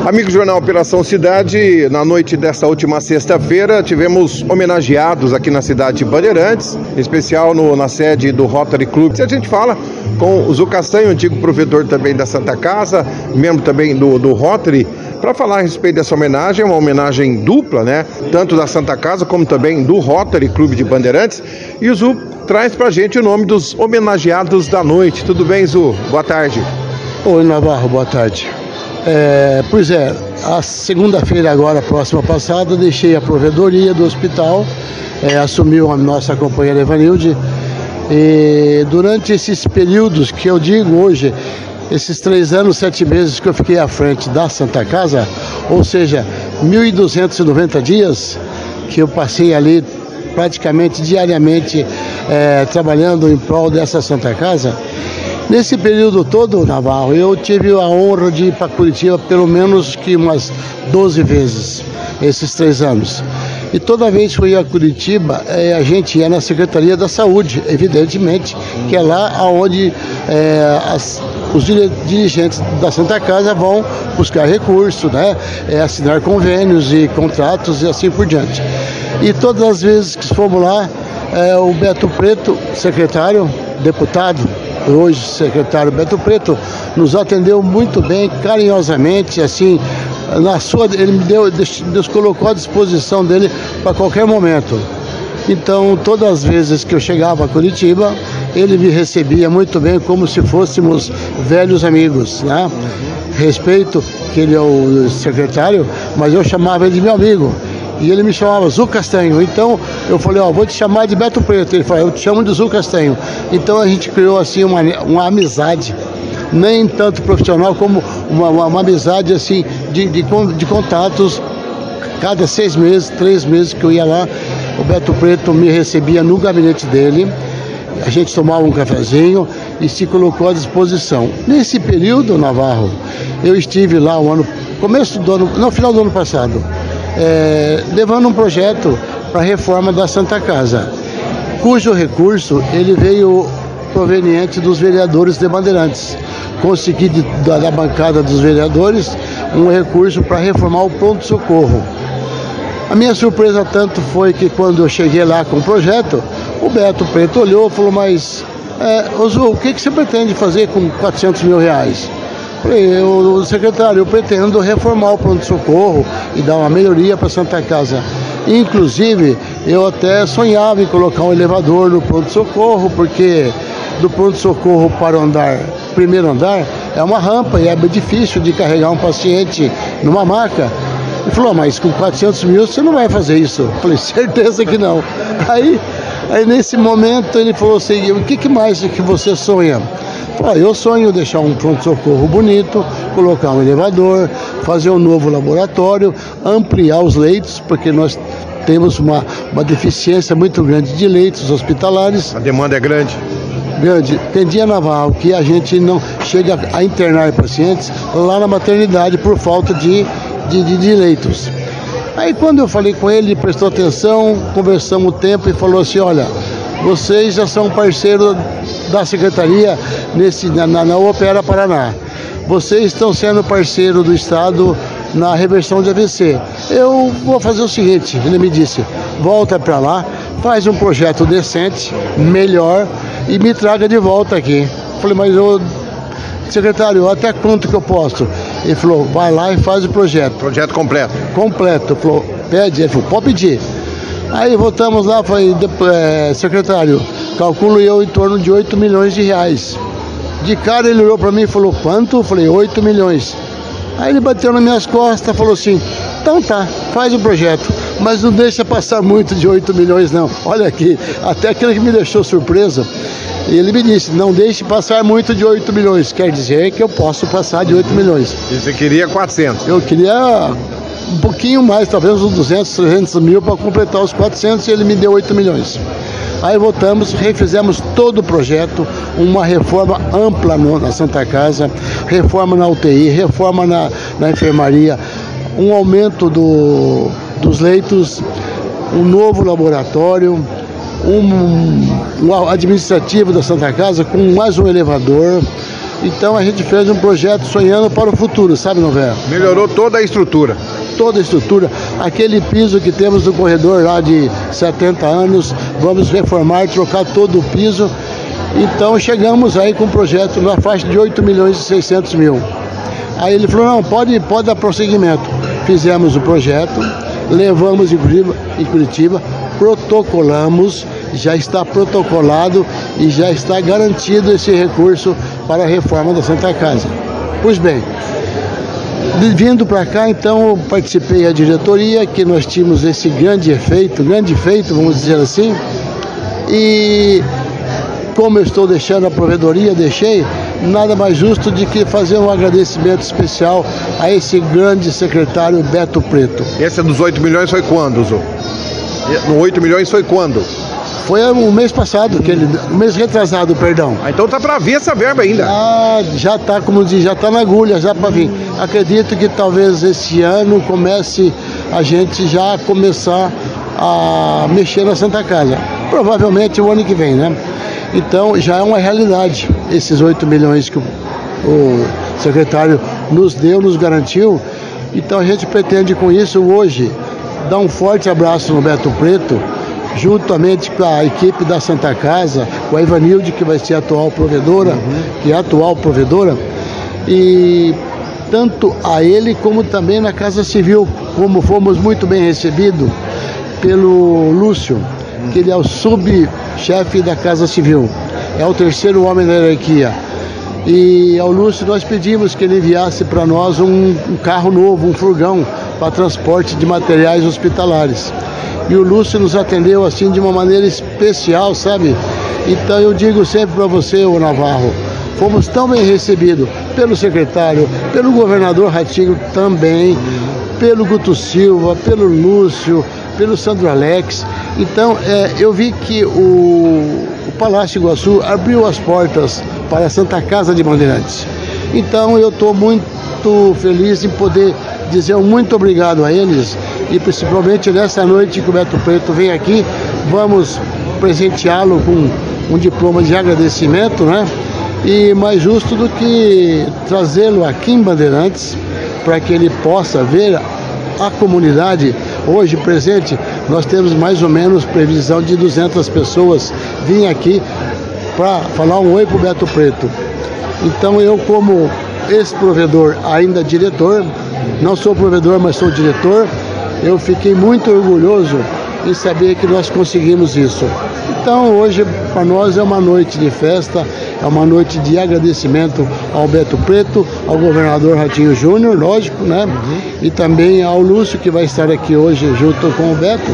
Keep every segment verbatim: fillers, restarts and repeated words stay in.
Amigo Jornal Operação Cidade, na noite desta última sexta-feira tivemos homenageados aqui na cidade de Bandeirantes, em especial no, na sede do Rotary Club. A gente fala com o Zu Castanho, antigo provedor também da Santa Casa, membro também do, do Rotary, para falar a respeito dessa homenagem, uma homenagem dupla, né? Tanto da Santa Casa como também do Rotary Clube de Bandeirantes. E o Zu traz pra gente o nome dos homenageados da noite. Tudo bem, Zu? Boa tarde. Oi, Navarro, boa tarde. É, pois é, a segunda-feira agora, próxima passada, deixei a provedoria do hospital, é, assumiu a nossa companheira Evanilde, e durante esses períodos que eu digo hoje, esses três anos, sete meses que eu fiquei à frente da Santa Casa, ou seja, mil duzentos e noventa dias que eu passei ali praticamente diariamente é, trabalhando em prol dessa Santa Casa. Nesse período todo, Navarro, eu tive a honra de ir para Curitiba pelo menos que umas doze vezes, esses três anos. E toda vez que eu ia a Curitiba, eh, a gente ia na Secretaria da Saúde, evidentemente, que é lá onde eh, as, os dirigentes da Santa Casa vão buscar recursos, né, eh, assinar convênios e contratos e assim por diante. E todas as vezes que fomos lá, eh, o Beto Preto, secretário, deputado, hoje secretário Beto Preto, nos atendeu muito bem, carinhosamente, assim, na sua, ele me deu, Deus colocou à disposição dele para qualquer momento. Então, todas as vezes que eu chegava a Curitiba, ele me recebia muito bem, como se fôssemos velhos amigos, né? Respeito que ele é o secretário, mas eu chamava ele de meu amigo. E ele me chamava Zu Castanho. Então eu falei, ó, vou te chamar de Beto Preto. Ele falou, eu te chamo de Zu Castanho. Então a gente criou assim uma, uma amizade, nem tanto profissional como uma, uma, uma amizade assim de, de, de contatos. Cada seis meses, três meses que eu ia lá, o Beto Preto me recebia no gabinete dele. A gente tomava um cafezinho e se colocou à disposição. Nesse período, Navarro, eu estive lá o ano, começo do ano, no final do ano passado, É, levando um projeto para a reforma da Santa Casa, cujo recurso ele veio proveniente dos vereadores de Bandeirantes. Consegui de, da, da bancada dos vereadores um recurso para reformar o pronto-socorro. A minha surpresa tanto foi que quando eu cheguei lá com o projeto, o Beto Preto olhou e falou, mas, é, Zu, o que, que você pretende fazer com quatrocentos mil reais? Falei, eu, secretário, eu pretendo reformar o pronto-socorro e dar uma melhoria para a Santa Casa. Inclusive, eu até sonhava em colocar um elevador no pronto-socorro, porque do pronto-socorro para o andar, primeiro andar, é uma rampa e é difícil de carregar um paciente numa maca. Ele falou, mas com quatrocentos mil você não vai fazer isso. Eu falei, certeza que não. Aí, aí nesse momento ele falou assim, o que, que mais que você sonha? Eu sonho deixar um pronto-socorro bonito, colocar um elevador, fazer um novo laboratório, ampliar os leitos, porque nós temos uma, uma deficiência muito grande de leitos hospitalares. A demanda é grande? Grande. Tem dia, Navarro, que a gente não chega a internar pacientes lá na maternidade por falta de, de, de, de leitos. Aí quando eu falei com ele, ele prestou atenção, conversamos o tempo e falou assim, olha, vocês já são parceiros da Secretaria nesse, na, na, na Opera Paraná. Vocês estão sendo parceiro do Estado na reversão de A V C. Eu vou fazer o seguinte, ele me disse, volta para lá, faz um projeto decente, melhor, e me traga de volta aqui. Eu falei, mas eu, secretário, até quanto que eu posso? Ele falou, vai lá e faz o projeto. Projeto completo? Completo. Ele falou, pede, ele falou, pode pedir. Aí voltamos lá, falei, é, secretário, calculo eu em torno de oito milhões de reais. De cara ele olhou para mim e falou, quanto? Eu falei, oito milhões. Aí ele bateu nas minhas costas e falou assim, então tá, faz o projeto, mas não deixa passar muito de oito milhões não. Olha aqui, até aquilo que me deixou surpreso, ele me disse, não deixe passar muito de oito milhões, quer dizer que eu posso passar de oito milhões. E você queria quatrocentos? Eu queria um pouquinho mais, talvez uns duzentos, trezentos mil para completar os quatrocentos, e ele me deu oito milhões. Aí voltamos, refizemos todo o projeto, uma reforma ampla no, na Santa Casa, reforma na U T I, reforma na, na enfermaria, um aumento do, dos leitos, um novo laboratório, um, um administrativo da Santa Casa com mais um elevador, Então a gente fez um projeto sonhando para o futuro, sabe, Novello? Melhorou toda a estrutura. Toda a estrutura. Aquele piso que temos no corredor lá de setenta anos, vamos reformar e trocar todo o piso. Então chegamos aí com um projeto na faixa de oito milhões e seiscentos mil. Aí ele falou, não, pode, pode dar prosseguimento. Fizemos o projeto, levamos em Curitiba, em Curitiba, protocolamos, já está protocolado e já está garantido esse recurso para a reforma da Santa Casa. Pois bem, vindo para cá, então, eu participei da diretoria, que nós tínhamos esse grande efeito, grande feito, vamos dizer assim, e como eu estou deixando a provedoria, deixei, nada mais justo de que fazer um agradecimento especial a esse grande secretário Beto Preto. Esse dos oito milhões foi quando, Zô? No oito milhões foi quando? Foi o mês passado, que ele, o mês retrasado, perdão. Ah, então tá para vir essa verba ainda. Ah, já tá, como diz, já tá na agulha, já para vir. Acredito que talvez esse ano comece a gente já começar a mexer na Santa Casa. Provavelmente o ano que vem, né? Então já é uma realidade esses oito milhões que o, o secretário nos deu, nos garantiu. Então a gente pretende com isso hoje dar um forte abraço no Beto Preto, juntamente com a equipe da Santa Casa, com a Ivanilde, que vai ser a atual provedora, uhum. que é a atual provedora, e tanto a ele como também na Casa Civil, como fomos muito bem recebidos pelo Lúcio, uhum. que ele é o subchefe da Casa Civil, é o terceiro homem da hierarquia. E ao Lúcio nós pedimos que ele enviasse para nós um, um carro novo, um furgão, para transporte de materiais hospitalares. E o Lúcio nos atendeu assim de uma maneira especial, sabe? Então eu digo sempre para você, ô Navarro, fomos tão bem recebidos pelo secretário, pelo governador Ratinho também, pelo Guto Silva, pelo Lúcio, pelo Sandro Alex. Então é, eu vi que o, o Palácio Iguaçu abriu as portas para a Santa Casa de Bandeirantes. Então eu estou muito feliz em poder dizer um muito obrigado a eles, e principalmente nessa noite que o Beto Preto vem aqui, vamos presenteá-lo com um diploma de agradecimento, né? E mais justo do que trazê-lo aqui em Bandeirantes, para que ele possa ver a comunidade. Hoje presente, nós temos mais ou menos previsão de duzentas pessoas virem aqui para falar um oi para o Beto Preto. Então eu, como ex-provedor, ainda diretor, não sou provedor, mas sou diretor, eu fiquei muito orgulhoso em saber que nós conseguimos isso. Então hoje para nós é uma noite de festa, é uma noite de agradecimento ao Beto Preto, ao governador Ratinho Júnior, lógico, né? Uhum. E também ao Lúcio, que vai estar aqui hoje junto com o Beto,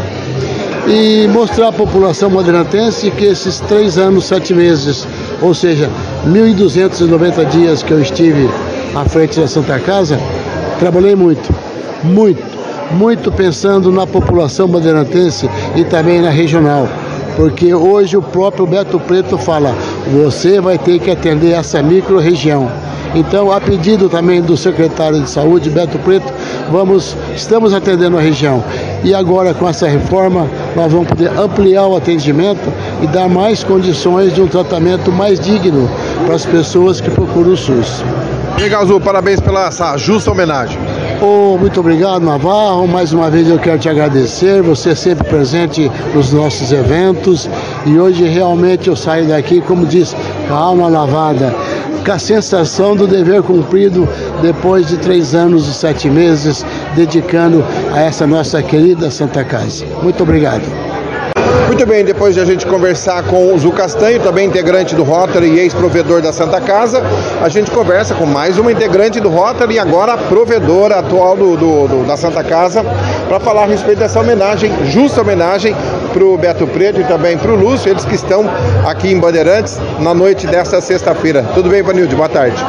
e mostrar à população bandeirantense que esses três anos, sete meses, ou seja, mil e duzentos e noventa dias que eu estive à frente da Santa Casa, trabalhei muito, muito, muito pensando na população bandeirantense e também na regional, porque hoje o próprio Beto Preto fala, você vai ter que atender essa micro-região. Então, a pedido também do secretário de Saúde, Beto Preto, vamos, estamos atendendo a região. E agora, com essa reforma, nós vamos poder ampliar o atendimento e dar mais condições de um tratamento mais digno para as pessoas que procuram o SUS. Legal, Zô, parabéns pela essa justa homenagem. Oh, muito obrigado, Navarro. Mais uma vez eu quero te agradecer. Você é sempre presente nos nossos eventos. E hoje realmente eu saio daqui, como diz, com a alma lavada, com a sensação do dever cumprido depois de três anos e sete meses dedicando a essa nossa querida Santa Casa. Muito obrigado. Muito bem, depois de a gente conversar com o Zu Castanho, também integrante do Rotary e ex-provedor da Santa Casa, a gente conversa com mais uma integrante do Rotary e agora provedora atual do, do, do, da Santa Casa, para falar a respeito dessa homenagem, justa homenagem para o Beto Preto e também para o Lúcio, eles que estão aqui em Bandeirantes na noite desta sexta-feira. Tudo bem, Ivanilde? Boa tarde.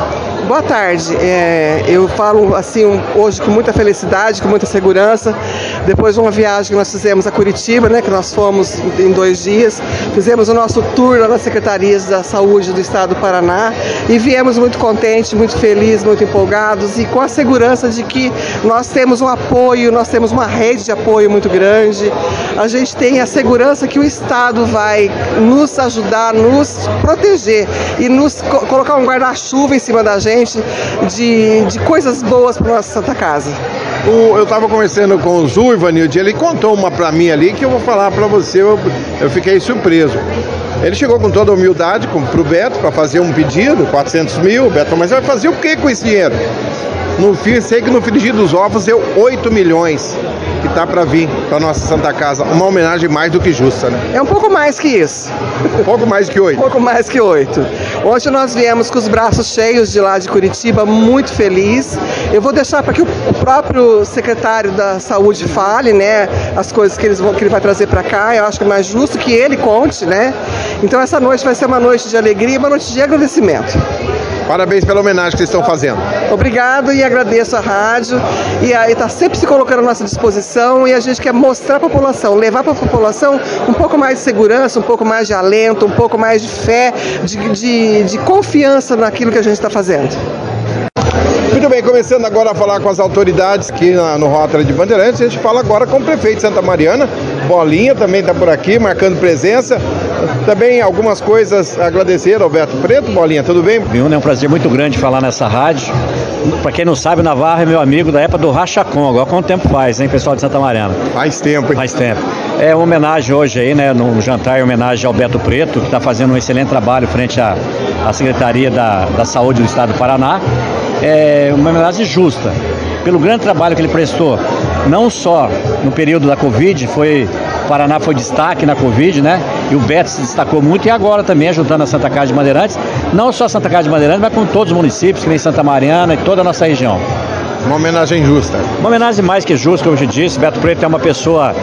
Boa tarde. É, eu falo assim hoje com muita felicidade, com muita segurança. Depois de uma viagem que nós fizemos a Curitiba, né, que nós fomos em dois dias, fizemos o nosso tour lá nas secretarias da saúde do estado do Paraná e viemos muito contentes, muito felizes, muito empolgados e com a segurança de que nós temos um apoio, nós temos uma rede de apoio muito grande. A gente tem a segurança que o estado vai nos ajudar, nos proteger e nos co- colocar um guarda-chuva em cima da gente de, de coisas boas para nossa Santa Casa. O, eu estava conversando com o Zu, Ivanilde, ele contou uma para mim ali que eu vou falar para você, eu, eu fiquei surpreso. Ele chegou com toda a humildade para o Beto para fazer um pedido, quatrocentos mil, Beto, mas vai fazer o que com esse dinheiro? No fim, sei que no frigir dos ovos deu oito milhões, que tá para vir para nossa Santa Casa, uma homenagem mais do que justa, né? É um pouco mais que isso. Um pouco mais que oito. Um pouco mais que oito. Ontem nós viemos com os braços cheios de lá de Curitiba, muito feliz. Eu vou deixar para que o próprio secretário da Saúde fale, né, as coisas que, eles vão, que ele vai trazer para cá. Eu acho que é mais justo que ele conte, né? Então essa noite vai ser uma noite de alegria, uma noite de agradecimento. Parabéns pela homenagem que vocês estão fazendo. Obrigado e agradeço a rádio e está sempre se colocando à nossa disposição e a gente quer mostrar para a população, levar para a população um pouco mais de segurança, um pouco mais de alento, um pouco mais de fé, de, de, de confiança naquilo que a gente está fazendo. Muito bem, começando agora a falar com as autoridades aqui na, no Rotary de Bandeirantes, a gente fala agora com o prefeito de Santa Mariana, Bolinha também está por aqui, marcando presença. Também algumas coisas a agradecer ao Beto Preto. Bolinha, tudo bem? É um prazer muito grande falar nessa rádio. Para quem não sabe, o Navarro é meu amigo da época do Rachacon. Agora quanto tempo faz, hein, pessoal de Santa Mariana? Faz tempo, hein? Faz tempo. É uma homenagem hoje aí, né, no jantar, em homenagem ao Beto Preto, que está fazendo um excelente trabalho frente à, à Secretaria da, da Saúde do Estado do Paraná. É uma homenagem justa, pelo grande trabalho que ele prestou, não só no período da Covid, foi, o Paraná foi destaque na Covid, né? E o Beto se destacou muito e agora também ajudando a Santa Casa de Bandeirantes, não só a Santa Casa de Bandeirantes, mas com todos os municípios, que nem Santa Mariana e toda a nossa região. Uma homenagem justa. Uma homenagem mais que justa, como eu te disse. Beto Preto é uma pessoa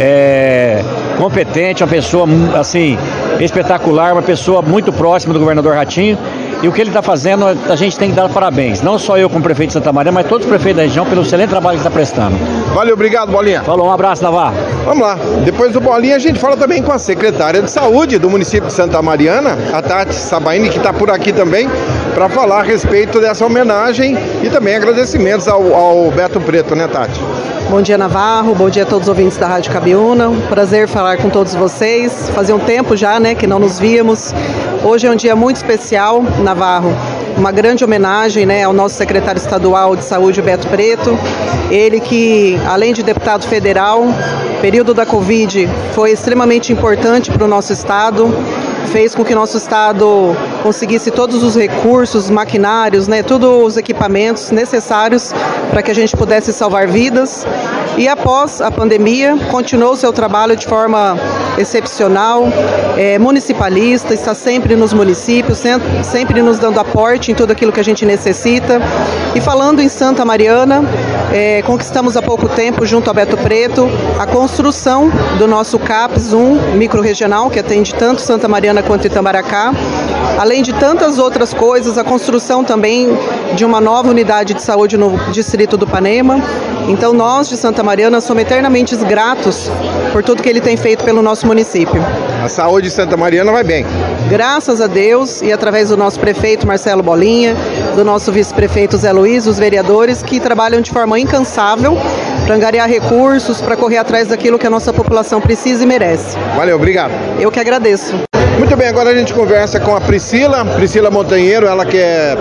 é, competente, uma pessoa assim espetacular, uma pessoa muito próxima do governador Ratinho. E o que ele está fazendo, a gente tem que dar parabéns. Não só eu como prefeito de Santa Maria, mas todos os prefeitos da região pelo excelente trabalho que está prestando. Valeu, obrigado, Bolinha. Falou, um abraço, Navarro. Vamos lá. Depois do Bolinha, a gente fala também com a secretária de Saúde do município de Santa Mariana, a Tati Sabaini, que está por aqui também, para falar a respeito dessa homenagem e também agradecimentos ao, ao Beto Preto, né, Tati? Bom dia, Navarro. Bom dia a todos os ouvintes da Rádio Cabiúna. Prazer falar com todos vocês. Fazia um tempo já, né, que não nos víamos. Hoje é um dia muito especial, Navarro. Uma grande homenagem, né, ao nosso secretário estadual de saúde, Beto Preto. Ele que, além de deputado federal, período da Covid foi extremamente importante para o nosso estado. Fez com que nosso estado conseguisse todos os recursos, maquinários, né, todos os equipamentos necessários para que a gente pudesse salvar vidas. E após a pandemia, continuou seu trabalho de forma excepcional, é, municipalista, está sempre nos municípios, sempre nos dando aporte em tudo aquilo que a gente necessita. E falando em Santa Mariana, é, conquistamos há pouco tempo, junto ao Beto Preto, a construção do nosso CAPS um microrregional, que atende tanto Santa Mariana quanto Itamaracá. Além de tantas outras coisas, a construção também de uma nova unidade de saúde no distrito do Panema. Então nós de Santa Mariana somos eternamente gratos por tudo que ele tem feito pelo nosso município. A saúde de Santa Mariana vai bem. Graças a Deus e através do nosso prefeito Marcelo Bolinha, do nosso vice-prefeito Zé Luiz, os vereadores que trabalham de forma incansável para angariar recursos, para correr atrás daquilo que a nossa população precisa e merece. Valeu, obrigado. Eu que agradeço. Muito bem, agora a gente conversa com a Priscila, Priscila Montanheiro, ela que é,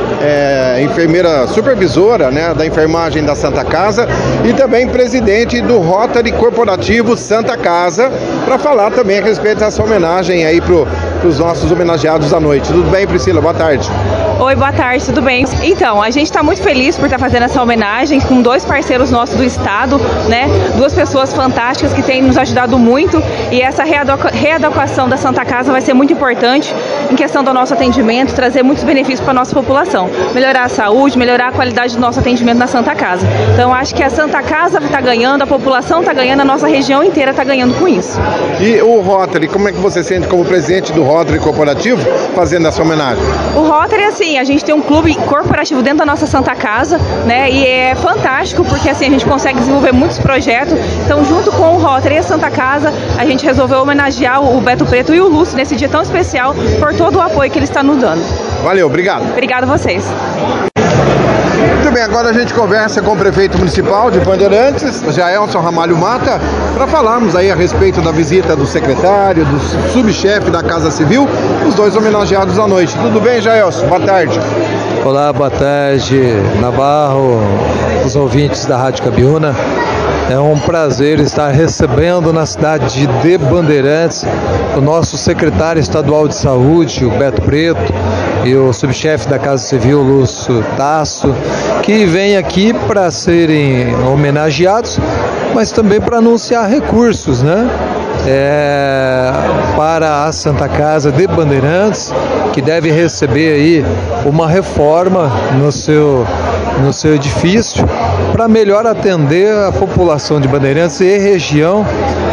é enfermeira supervisora, né, da enfermagem da Santa Casa e também presidente do Rotary Corporativo Santa Casa, para falar também a respeito dessa homenagem aí para os nossos homenageados da noite. Tudo bem, Priscila? Boa tarde. Oi, boa tarde, tudo bem? Então, a gente está muito feliz por estar tá fazendo essa homenagem com dois parceiros nossos do estado, né? Duas pessoas fantásticas que têm nos ajudado muito e essa readequação da Santa Casa vai ser muito importante em questão do nosso atendimento, trazer muitos benefícios para a nossa população, melhorar a saúde, melhorar a qualidade do nosso atendimento na Santa Casa. Então, acho que a Santa Casa está ganhando, a população está ganhando, a nossa região inteira está ganhando com isso. E o Rotary, como é que você sente como presidente do Rotary Corporativo fazendo essa homenagem? O Rotary, assim, a gente tem um clube corporativo dentro da nossa Santa Casa, né? E é fantástico porque assim a gente consegue desenvolver muitos projetos. Então, junto com o Rotary e a Santa Casa, a gente resolveu homenagear o Beto Preto e o Lúcio nesse dia tão especial por todo o apoio que ele está nos dando. Valeu, obrigado. Obrigado a vocês. Muito bem, agora a gente conversa com o prefeito municipal de Bandeirantes, Jaelson Ramalho Mata, para falarmos aí a respeito da visita do secretário, do subchefe da Casa Civil, os dois homenageados à noite. Tudo bem, Jaelson? Boa tarde. Olá, boa tarde, Navarro, os ouvintes da Rádio Cabiúna. É um prazer estar recebendo na cidade de Bandeirantes o nosso secretário estadual de saúde, o Beto Preto, e o subchefe da Casa Civil, Lúcio Tasso, que vem aqui para serem homenageados, mas também para anunciar recursos, né? É, para a Santa Casa de Bandeirantes, que deve receber aí uma reforma no seu, no seu edifício para melhor atender a população de Bandeirantes e região.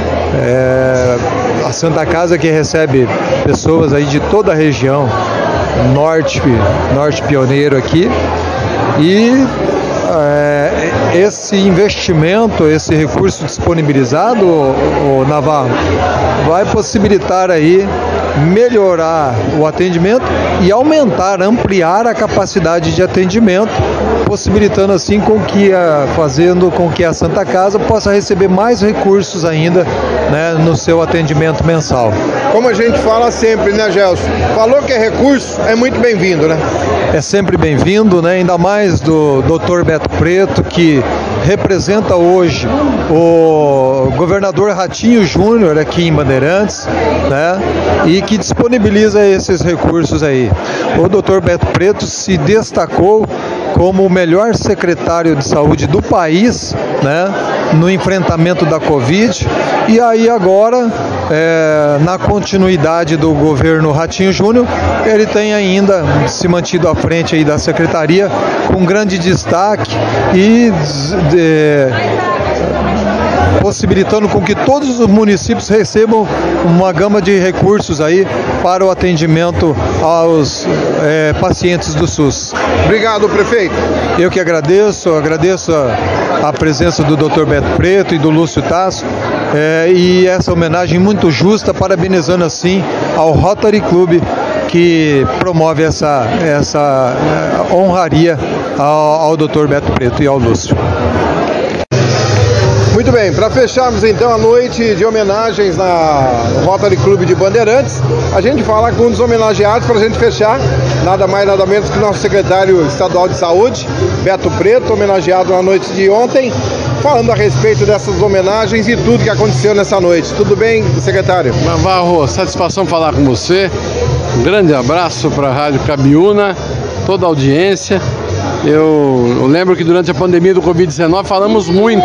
É, a Santa Casa que recebe pessoas aí de toda a região, norte, norte pioneiro aqui, e é, esse investimento, esse recurso disponibilizado, o, o Navarro, vai possibilitar aí melhorar o atendimento e aumentar, ampliar a capacidade de atendimento, possibilitando assim com que a, fazendo com que a Santa Casa possa receber mais recursos ainda, né, no seu atendimento mensal. Como a gente fala sempre, né, Gelson? Falou que é recurso, é muito bem-vindo, né? É sempre bem-vindo, né? Ainda mais do doutor Beto Preto, que representa hoje o governador Ratinho Júnior aqui em Bandeirantes, né? E que disponibiliza esses recursos aí. O doutor Beto Preto se destacou como o melhor secretário de saúde do país, né, no enfrentamento da Covid, e aí agora, é, na continuidade do governo Ratinho Júnior, ele tem ainda se mantido à frente aí da secretaria com grande destaque e de, possibilitando com que todos os municípios recebam uma gama de recursos aí para o atendimento aos é, pacientes do SUS. Obrigado, prefeito. Eu que agradeço, agradeço a, a presença do doutor Beto Preto e do Lúcio Tasso, é, e essa homenagem muito justa, parabenizando assim ao Rotary Club, que promove essa, essa é, honraria ao, ao doutor Beto Preto e ao Lúcio. Muito bem, para fecharmos então a noite de homenagens na Rotary Clube de Bandeirantes, a gente fala com um dos homenageados para a gente fechar, nada mais nada menos que o nosso secretário estadual de saúde, Beto Preto, homenageado na noite de ontem, falando a respeito dessas homenagens e tudo que aconteceu nessa noite. Tudo bem, secretário? Navarro, satisfação falar com você, um grande abraço para a Rádio Cabiúna, toda a audiência. Eu, eu lembro que durante a pandemia do covid dezenove falamos muito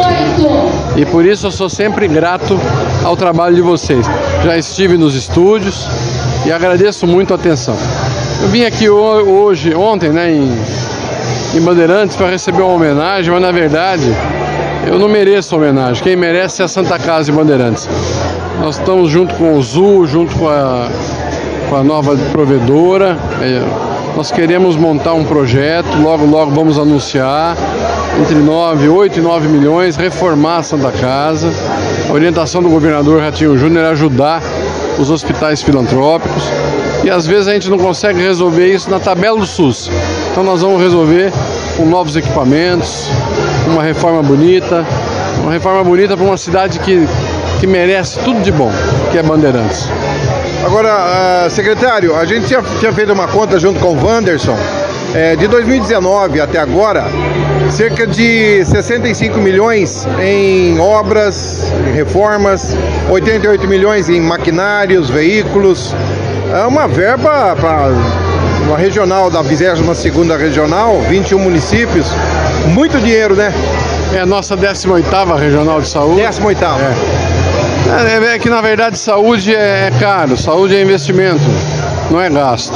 e por isso eu sou sempre grato ao trabalho de vocês. Já estive nos estúdios e agradeço muito a atenção. Eu vim aqui hoje, ontem, né, em, em Bandeirantes para receber uma homenagem, mas na verdade eu não mereço homenagem. Quem merece é a Santa Casa de Bandeirantes. Nós estamos junto com o Z U, junto com a, com a nova provedora. É, Nós queremos montar um projeto, logo logo vamos anunciar, entre nove, oito e nove milhões, reformar a Santa Casa. A orientação do governador Ratinho Júnior é ajudar os hospitais filantrópicos. E às vezes a gente não consegue resolver isso na tabela do SUS. Então nós vamos resolver com novos equipamentos, uma reforma bonita, uma reforma bonita para uma cidade que, que merece tudo de bom, que é Bandeirantes. Agora, uh, secretário, a gente tinha, tinha feito uma conta junto com o Wanderson, é, de dois mil e dezenove até agora, cerca de sessenta e cinco milhões em obras, em reformas, oitenta e oito milhões em maquinários, veículos, é uma verba para uma regional da vigésima segunda regional, vinte e um municípios, muito dinheiro, né? É a nossa décima oitava regional de saúde. décima oitava. É. É que na verdade saúde é caro, saúde é investimento, não é gasto.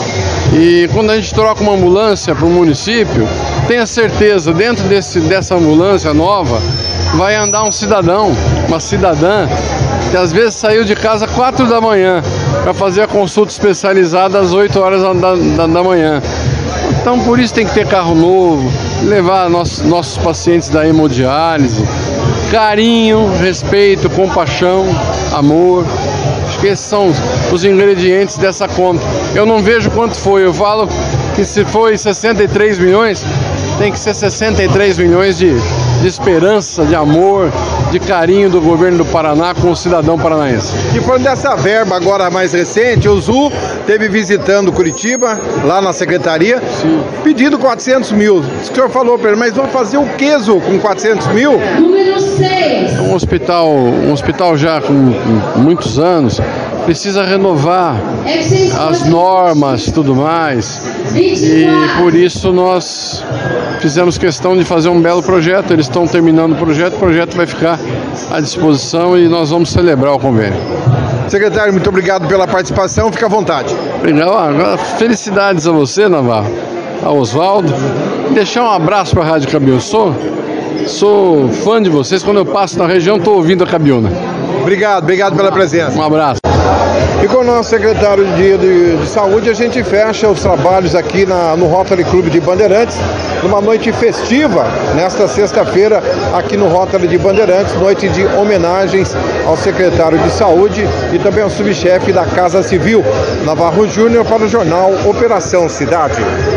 E quando a gente troca uma ambulância para o município, tenha certeza, dentro desse, dessa ambulância nova, vai andar um cidadão, uma cidadã, que às vezes saiu de casa às quatro da manhã para fazer a consulta especializada às oito horas da, da, da manhã. Então, por isso tem que ter carro novo, levar nossos, nossos pacientes da hemodiálise, carinho, respeito, compaixão, amor. Acho que esses são os, os ingredientes dessa conta. Eu não vejo quanto foi, eu falo que se foi sessenta e três milhões, tem que ser sessenta e três milhões de, de esperança, de amor, de carinho do governo do Paraná com o cidadão paranaense. E falando dessa verba agora mais recente, o Zu esteve visitando Curitiba, lá na secretaria, sim, pedindo quatrocentos mil. O senhor falou para ele, mas vão fazer o que, Zu, com quatrocentos mil? Número seis. Um hospital, um hospital já com, com muitos anos, precisa renovar as normas e tudo mais. E por isso nós fizemos questão de fazer um belo projeto. Eles estão terminando o projeto, o projeto vai ficar à disposição e nós vamos celebrar o convênio. Secretário, muito obrigado pela participação, fica à vontade. Obrigado. Felicidades a você, Navarro, a Oswaldo. Deixar um abraço para a Rádio Cabiúna. Sou, sou fã de vocês, quando eu passo na região estou ouvindo a Cabiúna. Obrigado, obrigado pela presença. Um abraço. E com o nosso secretário de, de, de Saúde, a gente fecha os trabalhos aqui na, no Rotary Clube de Bandeirantes, numa noite festiva, nesta sexta-feira, aqui no Rotary de Bandeirantes, noite de homenagens ao secretário de Saúde e também ao subchefe da Casa Civil, Navarro Júnior, para o jornal Operação Cidade.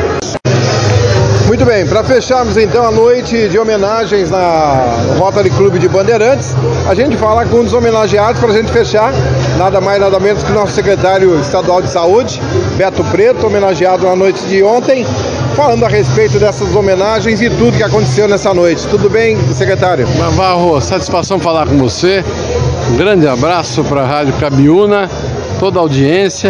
Muito bem, para fecharmos então a noite de homenagens na Rotary Clube de Bandeirantes, a gente fala com um dos homenageados para a gente fechar, nada mais nada menos que o nosso secretário estadual de saúde, Beto Preto, homenageado na noite de ontem, falando a respeito dessas homenagens e tudo que aconteceu nessa noite. Tudo bem, secretário? Navarro, satisfação falar com você, um grande abraço para a Rádio Cabiúna, toda a audiência.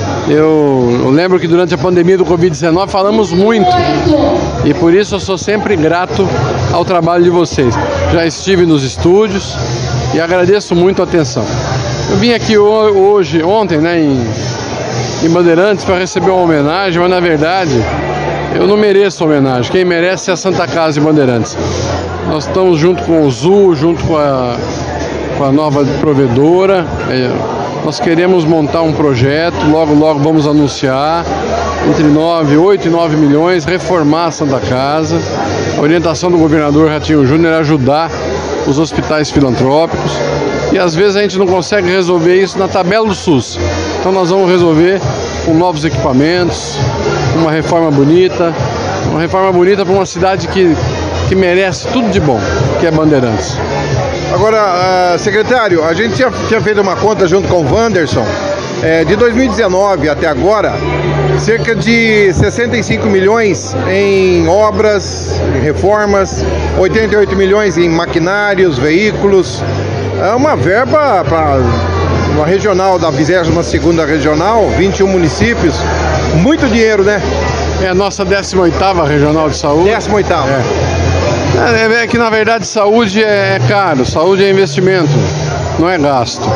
Eu, eu lembro que durante a pandemia do covid dezenove falamos muito e por isso eu sou sempre grato ao trabalho de vocês. Já estive nos estúdios e agradeço muito a atenção. Eu vim aqui hoje, ontem, né, em, em Bandeirantes para receber uma homenagem, mas na verdade eu não mereço homenagem. Quem merece é a Santa Casa de Bandeirantes. Nós estamos junto com o Zu, junto com a, com a nova provedora. É, Nós queremos montar um projeto, logo, logo vamos anunciar, entre nove, oito e nove milhões, reformar a Santa Casa. A orientação do governador Ratinho Júnior é ajudar os hospitais filantrópicos. E às vezes a gente não consegue resolver isso na tabela do SUS. Então nós vamos resolver com novos equipamentos, uma reforma bonita, uma reforma bonita para uma cidade que, que merece tudo de bom, que é Bandeirantes. Agora, uh, secretário, a gente tinha, tinha feito uma conta junto com o Wanderson, é, de dois mil e dezenove até agora, cerca de sessenta e cinco milhões em obras, em reformas, oitenta e oito milhões em maquinários, veículos, é uma verba para uma regional da vigésima segunda regional, vinte e um municípios, muito dinheiro, né? É a nossa décima oitava regional de saúde. décima oitava. É. É que na verdade saúde é caro, saúde é investimento, não é gasto.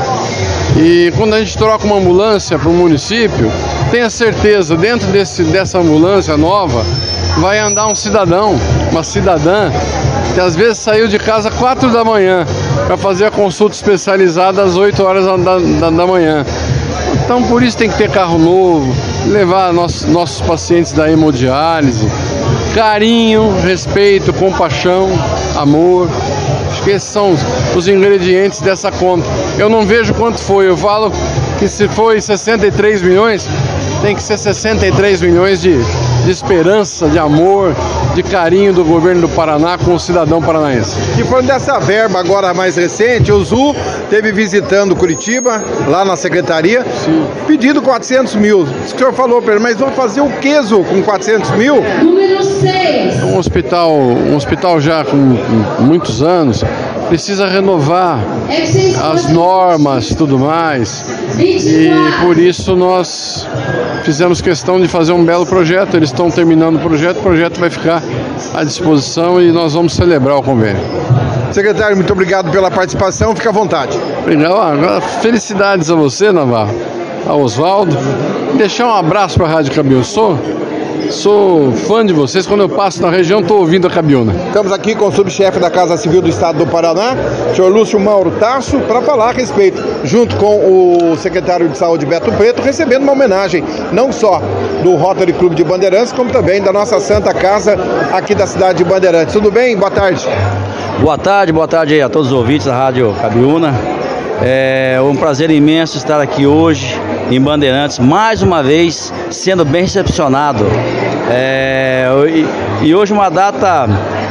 E quando a gente troca uma ambulância para o município, tenha certeza, dentro desse, dessa ambulância nova, vai andar um cidadão, uma cidadã, que às vezes saiu de casa às quatro da manhã para fazer a consulta especializada às oito horas da, da, da manhã. Então por isso tem que ter carro novo, levar nossos, nossos pacientes da hemodiálise, carinho, respeito, compaixão, amor. Acho que esses são os, os ingredientes dessa conta. Eu não vejo quanto foi, eu falo que se foi sessenta e três milhões, tem que ser sessenta e três milhões de, de esperança, de amor, de carinho do governo do Paraná com o cidadão paranaense. E falando dessa verba agora mais recente, o Zu esteve visitando Curitiba, lá na secretaria, sim, pedindo quatrocentos mil. O senhor falou para ele, mas vão fazer o que, Zu, com quatrocentos mil? Número seis. Um hospital, um hospital já com, com muitos anos, precisa renovar as normas e tudo mais. E por isso nós fizemos questão de fazer um belo projeto. Eles estão terminando o projeto, o projeto vai ficar à disposição e nós vamos celebrar o convênio. Secretário, muito obrigado pela participação, fica à vontade. Obrigado. Felicidades a você, Navarro, a Oswaldo. Deixar um abraço para a Rádio Cabiúna. Sou, Sou fã de vocês, quando eu passo na região estou ouvindo a Cabiúna. Estamos aqui com o subchefe da Casa Civil do Estado do Paraná, senhor Lúcio Mauro Tasso, para falar a respeito, junto com o secretário de Saúde Beto Preto, recebendo uma homenagem não só do Rotary Clube de Bandeirantes, como também da nossa Santa Casa aqui da cidade de Bandeirantes. Tudo bem? Boa tarde. Boa tarde, boa tarde a todos os ouvintes da Rádio Cabiúna. É um prazer imenso estar aqui hoje em Bandeirantes, mais uma vez sendo bem recepcionado. É, e, e hoje uma data,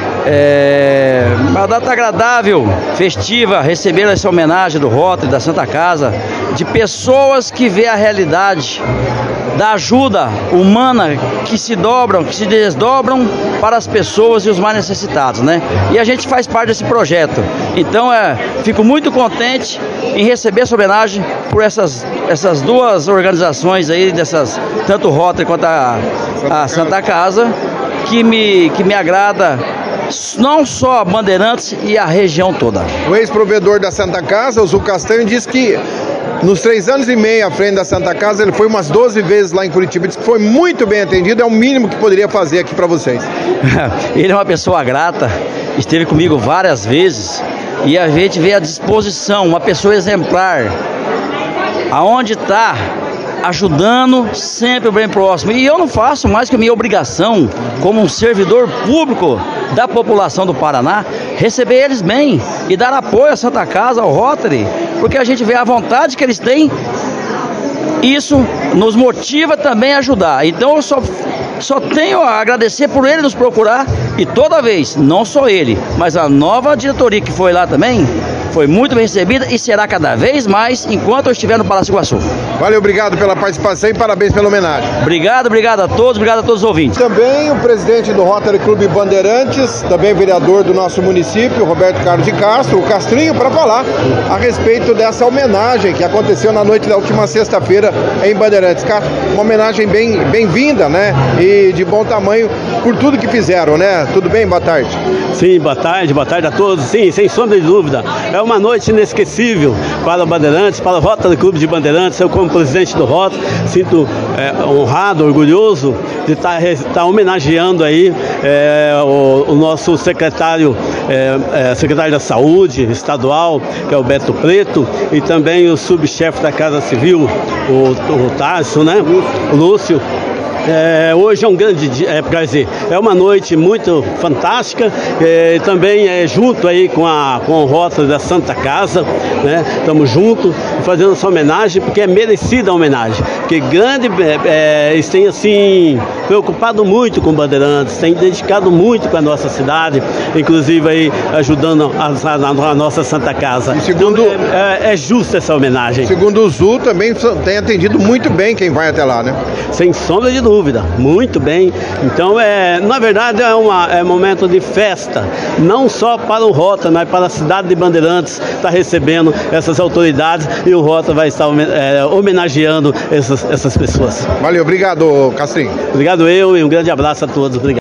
é, uma data agradável, festiva, receber essa homenagem do Rotary, da Santa Casa, de pessoas que vê a realidade da ajuda humana, que se dobram, que se desdobram para as pessoas e os mais necessitados, né? E a gente faz parte desse projeto. Então, é, fico muito contente em receber essa homenagem por essas, essas duas organizações aí, dessas, tanto o Rotary quanto a, a Santa Casa, que me, que me agrada, não só a Bandeirantes e a região toda. O ex-provedor da Santa Casa, o Zu Castanho, disse que nos três anos e meio à frente da Santa Casa, ele foi umas doze vezes lá em Curitiba, disse que foi muito bem atendido, é o mínimo que poderia fazer aqui para vocês. Ele é uma pessoa grata, esteve comigo várias vezes e a gente vê à disposição, uma pessoa exemplar, aonde está, ajudando sempre o bem próximo. E eu não faço mais que a minha obrigação, como um servidor público da população do Paraná, receber eles bem e dar apoio à Santa Casa, ao Rotary, porque a gente vê a vontade que eles têm, isso nos motiva também a ajudar. Então eu só, só tenho a agradecer por ele nos procurar, e toda vez, não só ele, mas a nova diretoria que foi lá também, foi muito bem recebida e será cada vez mais enquanto eu estiver no Palácio Iguaçu. Valeu, obrigado pela participação e parabéns pela homenagem. Obrigado, obrigado a todos, obrigado a todos os ouvintes. Também o presidente do Rotary Clube Bandeirantes, também vereador do nosso município, Roberto Carlos de Castro, o Castrinho, para falar a respeito dessa homenagem que aconteceu na noite da última sexta-feira em Bandeirantes. Uma homenagem bem, bem-vinda, né? E de bom tamanho por tudo que fizeram, né? Tudo bem? Boa tarde. Sim, boa tarde, boa tarde a todos. Sim, sem sombra de dúvida. É uma noite inesquecível para o Bandeirantes, para o Rotary Clube de Bandeirantes. Eu, como presidente do Rotary, sinto é, honrado, orgulhoso de estar, estar homenageando aí é, o, o nosso secretário, é, é, secretário da Saúde estadual, que é o Beto Preto, e também o subchefe da Casa Civil, o, o Tasso, né? O Lúcio. É, hoje é um grande dia, é, quer dizer, é uma noite muito fantástica, é, também é junto aí com, a, com o Rotary da Santa Casa, né? Estamos juntos fazendo essa homenagem, porque é merecida a homenagem, porque grande, é, eles têm assim, preocupado muito com Bandeirantes, têm dedicado muito com a nossa cidade, inclusive aí ajudando a, a, a nossa Santa Casa. E segundo, então, é, é, é justa essa homenagem. Segundo o Zu, também tem atendido muito bem quem vai até lá, né? Sem sombra de dúvida, muito bem. Então, é, na verdade, é, uma, é um momento de festa, não só para o Rotary, mas para a cidade de Bandeirantes, está recebendo essas autoridades, e o Rotary vai estar é, homenageando essas, essas pessoas. Valeu, obrigado, Castrinho. Obrigado eu, e um grande abraço a todos. Obrigado.